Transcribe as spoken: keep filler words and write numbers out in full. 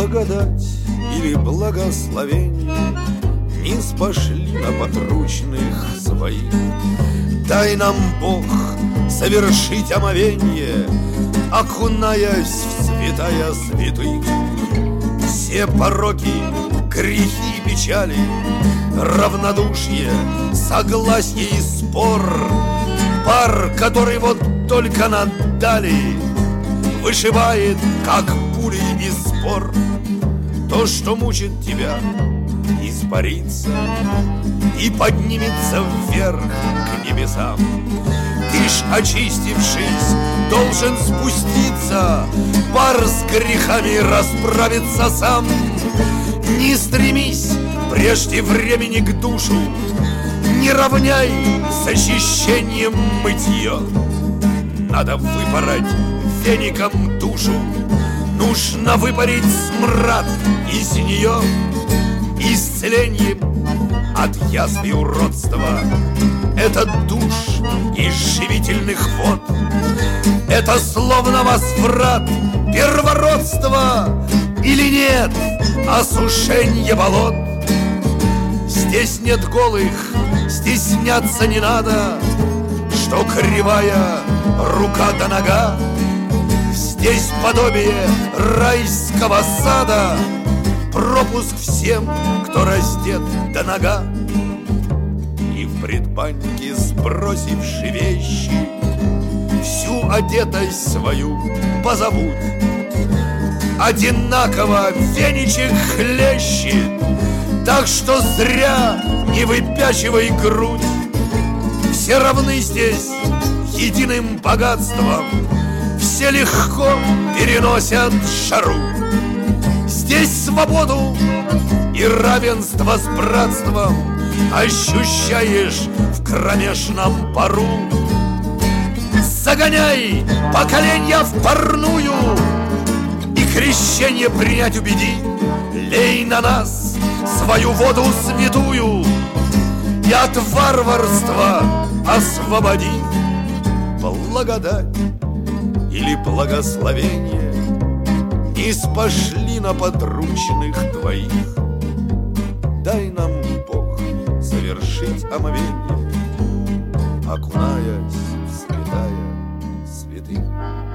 Благодать или благословение не спошли на подручных своих. Дай нам, Бог, совершить омовенье, окунаясь в святая святых. Все пороки, грехи и печали, равнодушие, согласие и спор, пар, который вот только надали, вышибает, как пули и спор. То, что мучит тебя, испарится и поднимется вверх к небесам. Ты ж, очистившись, должен спуститься, пар с грехами расправиться сам. Не стремись прежде времени к душу, не равняй с очищением мытье. Надо выпороть веником душу, нужно выпарить смрад из нее. Исцеление от язв и уродства — это душ из живительных вод. Это словно возврат первородства или нет осушенье болот. Здесь нет голых, стесняться не надо, что кривая рука да нога. Здесь подобие райского сада, пропуск всем, кто раздет до нога. И в предбаннике, сбросивши вещи, всю одетость свою позабудь. Одинаково веничек хлещет, так что зря не выпячивай грудь. Все равны здесь единым богатством, все легко переносят жару. Здесь свободу и равенство с братством ощущаешь в кромешном пару. Загоняй поколенья в парную и крещение принять убеди. Лей на нас свою воду святую и от варварства освободи. Благодать или благословение не спошли на подручных твоих. Дай нам, Бог, совершить омовенье, окунаясь в святая святых.